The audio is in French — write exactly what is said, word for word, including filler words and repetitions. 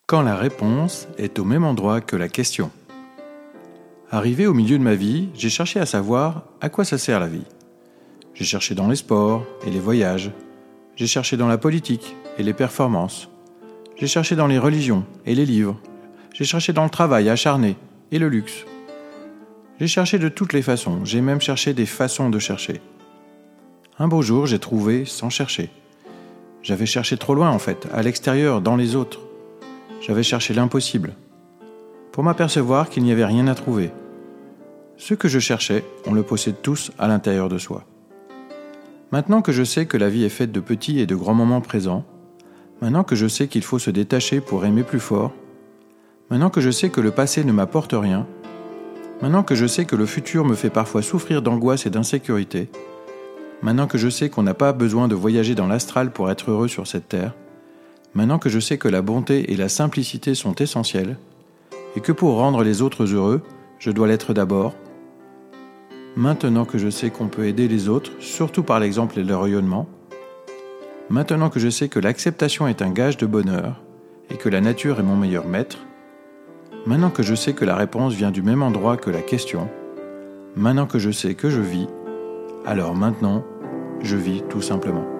Quand la réponse est au même endroit que la question. Arrivé au milieu de ma vie, j'ai cherché à savoir à quoi ça sert la vie. J'ai cherché dans les sports et les voyages. J'ai cherché dans la politique et les performances. J'ai cherché dans les religions et les livres. J'ai cherché dans le travail acharné et le luxe. J'ai cherché de toutes les façons, j'ai même cherché des façons de chercher. Un beau jour, j'ai trouvé sans chercher. J'avais cherché trop loin en fait, à l'extérieur, dans les autres. J'avais cherché l'impossible, pour m'apercevoir qu'il n'y avait rien à trouver. Ce que je cherchais, on le possède tous à l'intérieur de soi. Maintenant que je sais que la vie est faite de petits et de grands moments présents, maintenant que je sais qu'il faut se détacher pour aimer plus fort, maintenant que je sais que le passé ne m'apporte rien, maintenant que je sais que le futur me fait parfois souffrir d'angoisse et d'insécurité, maintenant que je sais qu'on n'a pas besoin de voyager dans l'astral pour être heureux sur cette terre, maintenant que je sais que la bonté et la simplicité sont essentielles, et que pour rendre les autres heureux, je dois l'être d'abord, maintenant que je sais qu'on peut aider les autres, surtout par l'exemple et le rayonnement, maintenant que je sais que l'acceptation est un gage de bonheur, et que la nature est mon meilleur maître, maintenant que je sais que la réponse vient du même endroit que la question, maintenant que je sais que je vis, alors maintenant, je vis tout simplement.